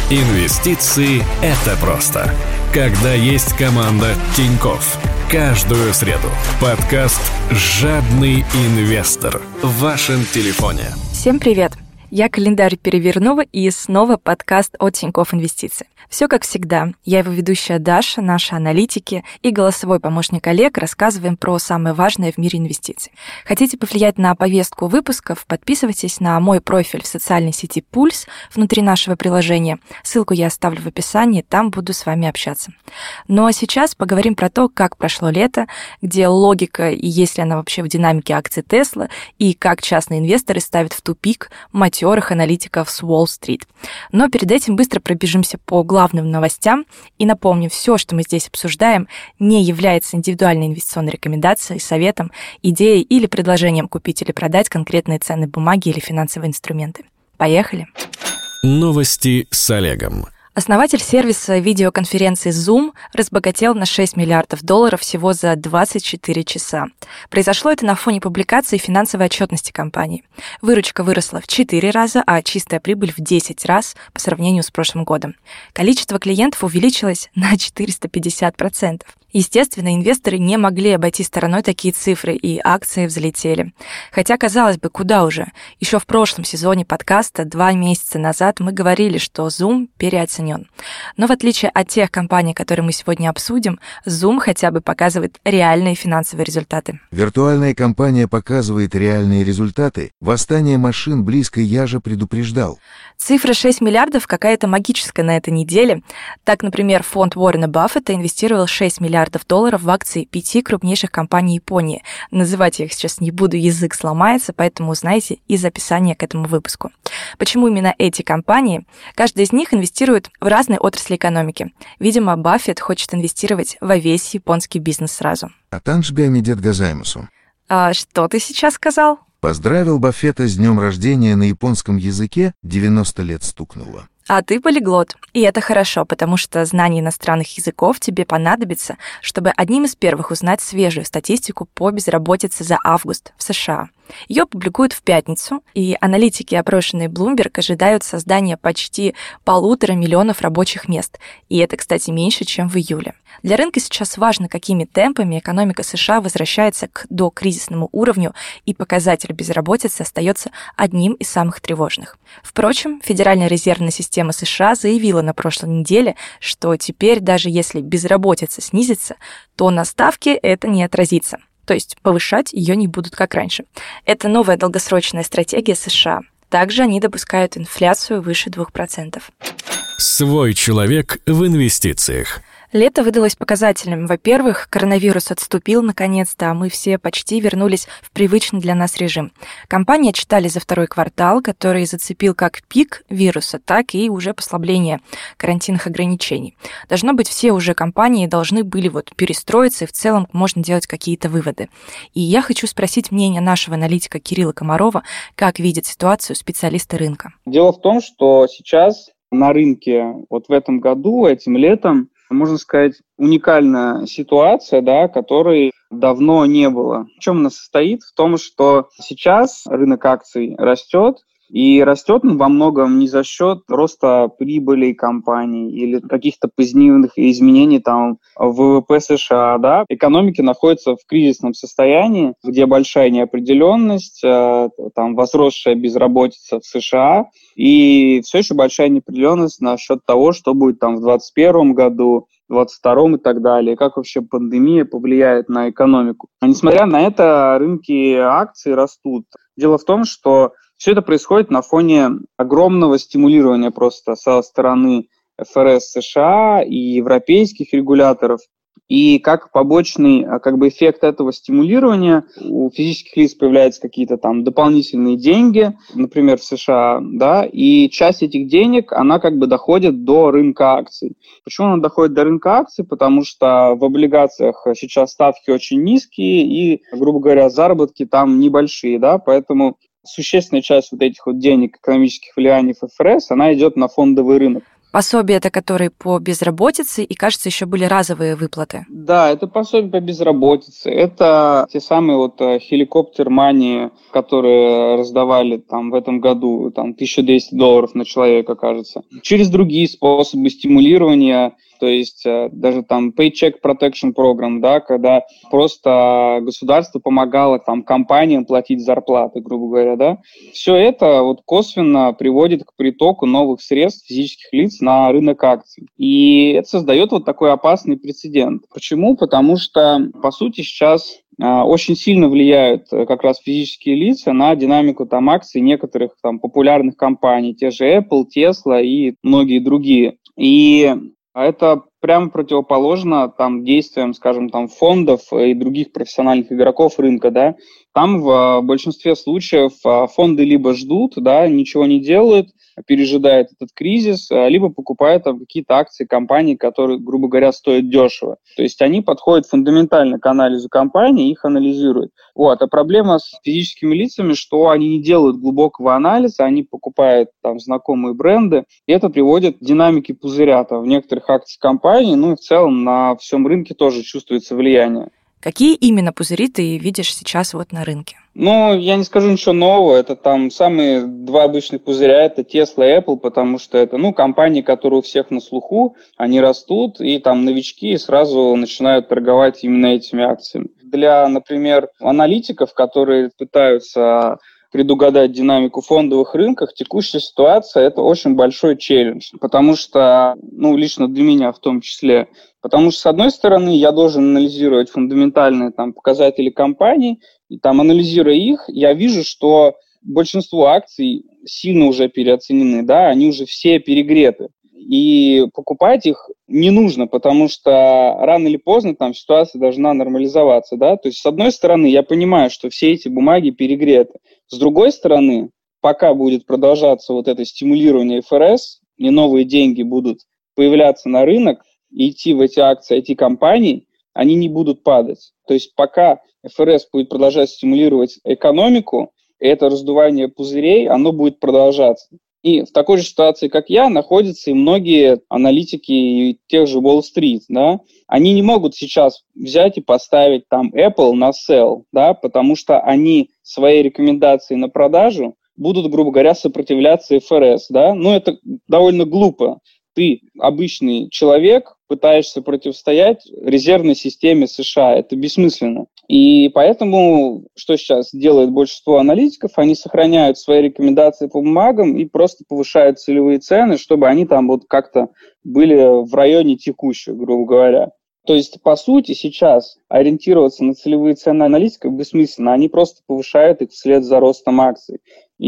Инвестиции – это просто. Когда есть команда Тинькофф. Каждую среду. Подкаст «Жадный инвестор» в вашем телефоне. Всем привет! Я календарь перевернула, и снова подкаст от Тинькофф Инвестиции. Все как всегда. Я его ведущая Даша, наши аналитики и голосовой помощник Олег рассказываем про самое важное в мире инвестиций. Хотите повлиять на повестку выпусков? Подписывайтесь на мой профиль в социальной сети Пульс внутри нашего приложения. Ссылку я оставлю в описании, там буду с вами общаться. Ну а сейчас поговорим про то, как прошло лето, где логика и есть ли она вообще в динамике акций Tesla, и как частные инвесторы ставят в тупик матерых аналитиков с Уолл-стрит. Но перед этим быстро пробежимся по главным новостям и напомню, все, что мы здесь обсуждаем, не является индивидуальной инвестиционной рекомендацией, советом, идеей или предложением купить или продать конкретные ценные бумаги или финансовые инструменты. Поехали! Новости с Олегом. Основатель сервиса видеоконференции Zoom разбогател на $6 миллиардов всего за 24 часа. Произошло это на фоне публикации финансовой отчетности компании. Выручка выросла в 4 раза, а чистая прибыль в 10 раз по сравнению с прошлым годом. Количество клиентов увеличилось на 450%. Естественно, инвесторы не могли обойти стороной такие цифры, и акции взлетели. Хотя, казалось бы, куда уже? Еще в прошлом сезоне подкаста 2 месяца назад мы говорили, что Zoom переоценен. Но в отличие от тех компаний, которые мы сегодня обсудим, Zoom хотя бы показывает реальные финансовые результаты. Виртуальная компания показывает реальные результаты. Восстание машин близко, я же предупреждал. Цифра 6 миллиардов какая-то магическая на этой неделе. Так, например, фонд Уоррена Баффета инвестировал $6 миллиардов в акции 5 крупнейших компаний Японии. Называть я их сейчас не буду, язык сломается, поэтому узнаете из описания к этому выпуску. Почему именно эти компании? Каждая из них инвестирует в разные отрасли экономики. Видимо, Баффет хочет инвестировать во весь японский бизнес сразу. Атаншби амидет газаймусу. А что ты сейчас сказал? Поздравил Баффета с днем рождения на японском языке, 90 лет стукнуло. А ты полиглот. И это хорошо, потому что знание иностранных языков тебе понадобится, чтобы одним из первых узнать свежую статистику по безработице за август в США. Ее публикуют в пятницу, и аналитики, опрошенные Bloomberg, ожидают создания почти 1,5 миллиона рабочих мест. И это, кстати, меньше, чем в июле. Для рынка сейчас важно, какими темпами экономика США возвращается к докризисному уровню, и показатель безработицы остается одним из самых тревожных. Впрочем, Федеральная резервная система США заявила на прошлой неделе, что теперь, даже если безработица снизится, то на ставке это не отразится. То есть повышать ее не будут, как раньше. Это новая долгосрочная стратегия США. Также они допускают инфляцию выше 2%. Свой человек в инвестициях. Лето выдалось показательным. Во-первых, коронавирус отступил наконец-то, а мы все почти вернулись в привычный для нас режим. Компании отчитали за второй квартал, который зацепил как пик вируса, так и уже послабление карантинных ограничений. Должно быть, все уже компании должны были перестроиться, и в целом можно делать какие-то выводы. И я хочу спросить мнение нашего аналитика Кирилла Комарова, как видят ситуацию специалисты рынка. Дело в том, что сейчас на рынке в этом году, этим летом, можно сказать, уникальная ситуация, которой давно не было. В чем она состоит? В том, что сейчас рынок акций растет, и растет он во многом не за счет роста прибыли компаний или каких-то позитивных изменений в ВВП США. Экономики находятся в кризисном состоянии, где большая неопределенность, возросшая безработица в США, и все еще большая неопределенность насчет того, что будет в 2021 году, в 2022 и так далее, как вообще пандемия повлияет на экономику. А несмотря на это, рынки акций растут. Дело в том, что все это происходит на фоне огромного стимулирования просто со стороны ФРС США и европейских регуляторов. И как побочный эффект этого стимулирования у физических лиц появляются какие-то дополнительные деньги, например, в США, и часть этих денег, она доходит до рынка акций. Почему она доходит до рынка акций? Потому что в облигациях сейчас ставки очень низкие и, грубо говоря, заработки там небольшие, поэтому существенная часть этих денег экономических влияний ФРС, она идет на фондовый рынок. Пособия это которые по безработице, и, кажется, еще были разовые выплаты. Да, это пособие по безработице. Это те самые вот хеликоптер-мани, которые раздавали там в этом году, там $1200 на человека, кажется. Через другие способы стимулирования, то есть даже там Paycheck Protection Program, да, когда просто государство помогало там компаниям платить зарплаты, грубо говоря, да. Все это вот косвенно приводит к притоку новых средств физических лиц на рынок акций. И это создает вот такой опасный прецедент. Почему? Потому что, по сути, сейчас очень сильно влияют как раз физические лица на динамику там акций некоторых там популярных компаний, те же Apple, Tesla и многие другие. И это прямо противоположно там действиям, скажем, там фондов и других профессиональных игроков рынка, да. Там в большинстве случаев фонды либо ждут, да, ничего не делают, пережидают этот кризис, либо покупают там какие-то акции компаний, которые, грубо говоря, стоят дешево. То есть они подходят фундаментально к анализу компании, их анализируют. Вот. А проблема с физическими лицами, что они не делают глубокого анализа, они покупают там знакомые бренды, и это приводит к динамике пузыря там, в некоторых акциях компаний, ну и в целом на всем рынке тоже чувствуется влияние. Какие именно пузыри ты видишь сейчас вот на рынке? Ну, я не скажу ничего нового. Это там самые два обычных пузыря, это Tesla и Apple, потому что это, компании, которые у всех на слуху, они растут, и там новички сразу начинают торговать именно этими акциями. Для, например, аналитиков, которые пытаются предугадать динамику фондовых рынков, текущая ситуация – это очень большой челлендж, потому что, лично для меня в том числе, потому что, с одной стороны, я должен анализировать фундаментальные там показатели компаний, и там, анализируя их, я вижу, что большинство акций сильно уже переоценены, да, они уже все перегреты. И покупать их не нужно, потому что рано или поздно там ситуация должна нормализоваться, да. То есть, с одной стороны, я понимаю, что все эти бумаги перегреты. С другой стороны, пока будет продолжаться вот это стимулирование ФРС, и новые деньги будут появляться на рынок, и идти в эти акции IT-компаний, они не будут падать. То есть, пока ФРС будет продолжать стимулировать экономику, это раздувание пузырей, оно будет продолжаться. И в такой же ситуации, как я, находятся и многие аналитики тех же Wall-Street, да. Они не могут сейчас взять и поставить там Apple на sell, да, потому что они своей рекомендацией на продажу будут, грубо говоря, сопротивляться ФРС, да. Это довольно глупо. Ты, обычный человек, пытаешься противостоять резервной системе США. Это бессмысленно. И поэтому, что сейчас делает большинство аналитиков, они сохраняют свои рекомендации по бумагам и просто повышают целевые цены, чтобы они там вот как-то были в районе текущих, грубо говоря. То есть, по сути, сейчас ориентироваться на целевые цены аналитиков бессмысленно. Они просто повышают их вслед за ростом акций.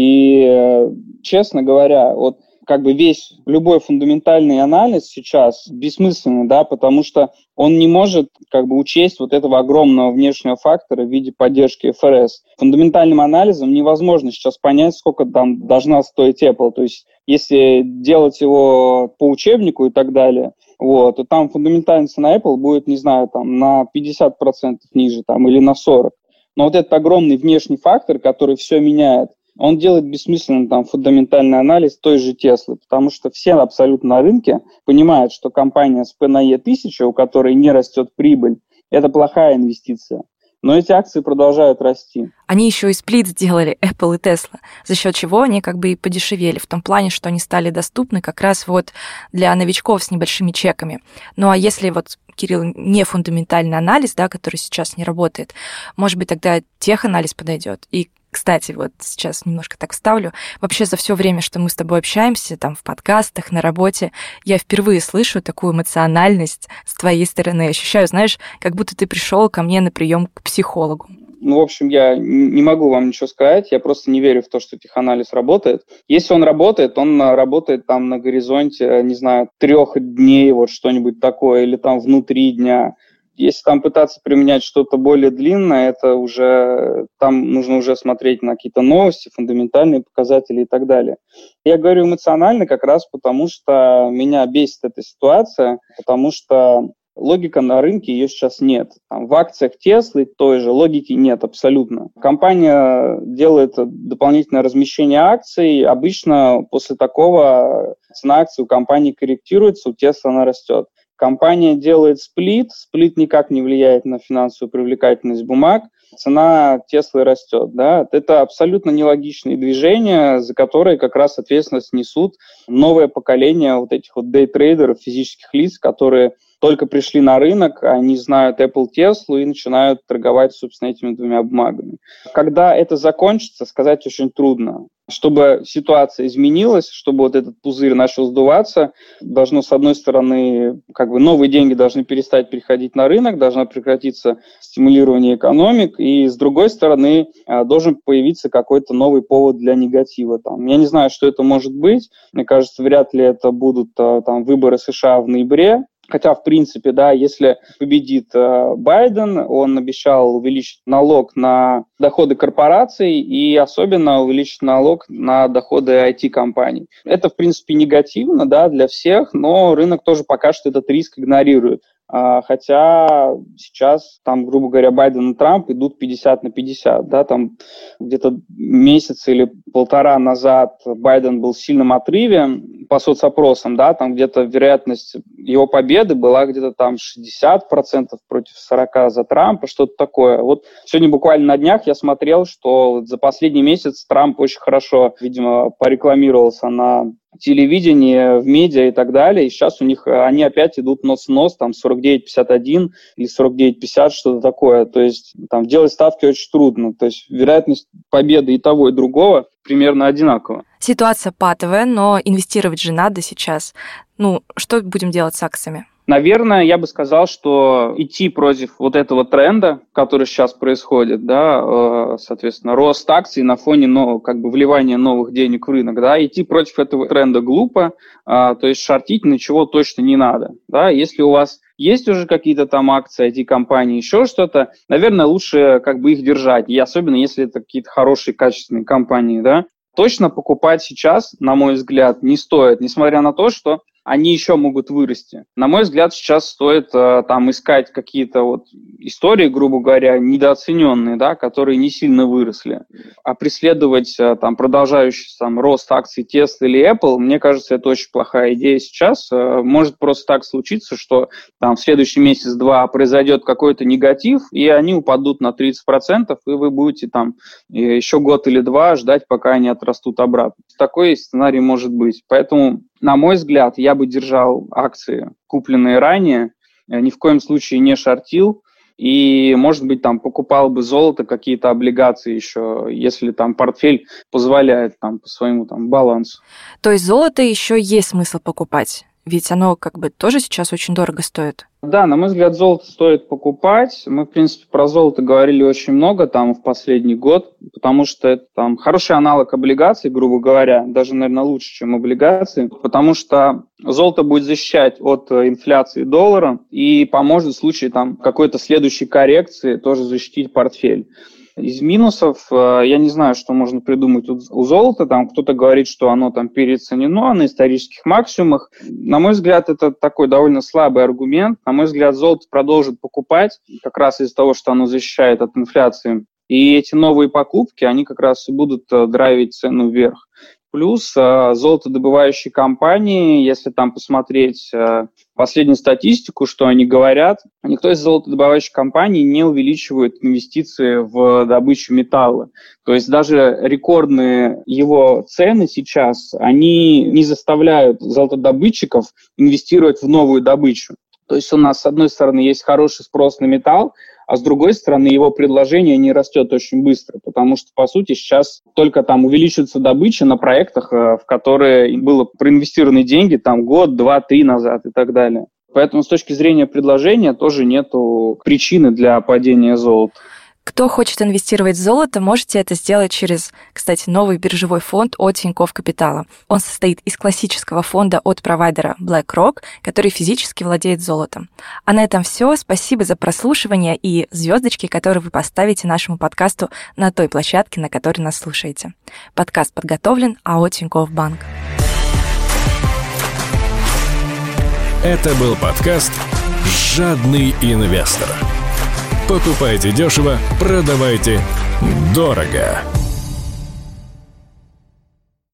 И, честно говоря, весь любой фундаментальный анализ сейчас бессмысленный, да, потому что он не может учесть вот этого огромного внешнего фактора в виде поддержки ФРС. Фундаментальным анализом невозможно сейчас понять, сколько там должна стоить Apple. То есть, если делать его по учебнику и так далее, то там фундаментальная цена Apple будет, не знаю, там на 50% ниже там, или на 40%. Но вот этот огромный внешний фактор, который все меняет, он делает бессмысленным там фундаментальный анализ той же Теслы, потому что все абсолютно на рынке понимают, что компания с P/E 1000, у которой не растет прибыль, это плохая инвестиция. Но эти акции продолжают расти. Они еще и сплит сделали, Apple и Tesla, за счет чего они и подешевели, в том плане, что они стали доступны как раз для новичков с небольшими чеками. Ну а если Кирилл, не фундаментальный анализ, да, который сейчас не работает, может быть, тогда теханализ подойдет. И, кстати, сейчас немножко так вставлю. Вообще за все время, что мы с тобой общаемся, там в подкастах, на работе, я впервые слышу такую эмоциональность с твоей стороны. Ощущаю, знаешь, как будто ты пришел ко мне на прием к психологу. В общем, я не могу вам ничего сказать, я просто не верю в то, что теханализ работает. Если он работает там на горизонте, не знаю, 3 дней, что-нибудь такое, или там внутри дня. Если там пытаться применять что-то более длинное, это уже, там нужно уже смотреть на какие-то новости, фундаментальные показатели и так далее. Я говорю эмоционально как раз потому, что меня бесит эта ситуация, потому что Логика на рынке, ее сейчас нет. В акциях Теслы той же логики нет абсолютно. Компания делает дополнительное размещение акций. Обычно после такого цена акций у компании корректируется, у Tesla она растет. Компания делает сплит никак не влияет на финансовую привлекательность бумаг, цена Теслы растет. Да? Это абсолютно нелогичные движения, за которые как раз ответственность несут новое поколение вот этих вот дейтрейдеров, физических лиц, которые только пришли на рынок, они знают Apple, Tesla и начинают торговать, собственно, этими двумя бумагами. Когда это закончится, сказать очень трудно. Чтобы ситуация изменилась, чтобы вот этот пузырь начал сдуваться, должно, с одной стороны, новые деньги должны перестать приходить на рынок, должно прекратиться стимулирование экономик, и, с другой стороны, должен появиться какой-то новый повод для негатива. Я не знаю, что это может быть. Мне кажется, вряд ли это будут выборы США в ноябре. Хотя, в принципе, да, если победит Байден, он обещал увеличить налог на доходы корпораций и особенно увеличить налог на доходы IT-компаний. Это, в принципе, негативно, да, для всех, но рынок тоже пока что этот риск игнорирует. Хотя сейчас, грубо говоря, Байден и Трамп идут 50/50. Да, где-то месяц или полтора назад Байден был в сильном отрыве по соцопросам, да, где-то вероятность его победы была где-то 60% против 40% за Трампа, что-то такое. Вот сегодня буквально на днях я смотрел, что за последний месяц Трамп очень хорошо, видимо, порекламировался на телевидении, в медиа и так далее, и сейчас у них они опять идут нос в нос, 49-51 или 49-50, что-то такое, то есть делать ставки очень трудно, то есть вероятность победы и того, и другого примерно одинакова. Ситуация патовая, но инвестировать же надо сейчас. Что будем делать с акциями? Наверное, я бы сказал, что идти против вот этого тренда, который сейчас происходит, да, соответственно, рост акций на фоне вливания новых денег в рынок, да, идти против этого тренда глупо, то есть шортить ничего точно не надо, да, если у вас есть уже какие-то акции IT-компании, еще что-то, наверное, лучше их держать, и особенно если это какие-то хорошие, качественные компании, да, точно покупать сейчас, на мой взгляд, не стоит, несмотря на то, что они еще могут вырасти. На мой взгляд, сейчас стоит искать какие-то истории, грубо говоря, недооцененные, да, которые не сильно выросли. А преследовать продолжающий рост акций Tesla или Apple, мне кажется, это очень плохая идея сейчас. Может просто так случиться, что в следующий месяц-два произойдет какой-то негатив, и они упадут на 30%, и вы будете еще год или два ждать, пока они отрастут обратно. Такой сценарий может быть. Поэтому, на мой взгляд, я бы держал акции, купленные ранее, ни в коем случае не шортил, и, может быть, покупал бы золото, какие-то облигации еще, если портфель позволяет по своему балансу. То есть золото еще есть смысл покупать? Ведь оно тоже сейчас очень дорого стоит. Да, на мой взгляд, золото стоит покупать. Мы, в принципе, про золото говорили очень много в последний год, потому что это хороший аналог облигаций, грубо говоря, даже, наверное, лучше, чем облигации, потому что золото будет защищать от инфляции доллара и поможет в случае какой-то следующей коррекции тоже защитить портфель. Из минусов, я не знаю, что можно придумать у золота. Кто-то говорит, что оно переоценено на исторических максимумах. На мой взгляд, это такой довольно слабый аргумент. На мой взгляд, золото продолжит покупать, как раз из-за того, что оно защищает от инфляции. И эти новые покупки, они как раз и будут драйвить цену вверх. Плюс золотодобывающие компании, если посмотреть последнюю статистику, что они говорят, никто из золотодобывающих компаний не увеличивает инвестиции в добычу металла. То есть даже рекордные его цены сейчас, они не заставляют золотодобытчиков инвестировать в новую добычу. То есть у нас, с одной стороны, есть хороший спрос на металл, а с другой стороны, его предложение не растет очень быстро, потому что, по сути, сейчас только увеличивается добыча на проектах, в которые было проинвестированы деньги год, два, три назад и так далее. Поэтому с точки зрения предложения тоже нету причины для падения золота. Кто хочет инвестировать в золото, можете это сделать через, кстати, новый биржевой фонд от Тинькофф Капитала. Он состоит из классического фонда от провайдера BlackRock, который физически владеет золотом. А на этом все. Спасибо за прослушивание и звездочки, которые вы поставите нашему подкасту на той площадке, на которой нас слушаете. Подкаст подготовлен АО Тинькофф Банк. Это был подкаст «Жадный инвестор». Покупайте дешево, продавайте дорого.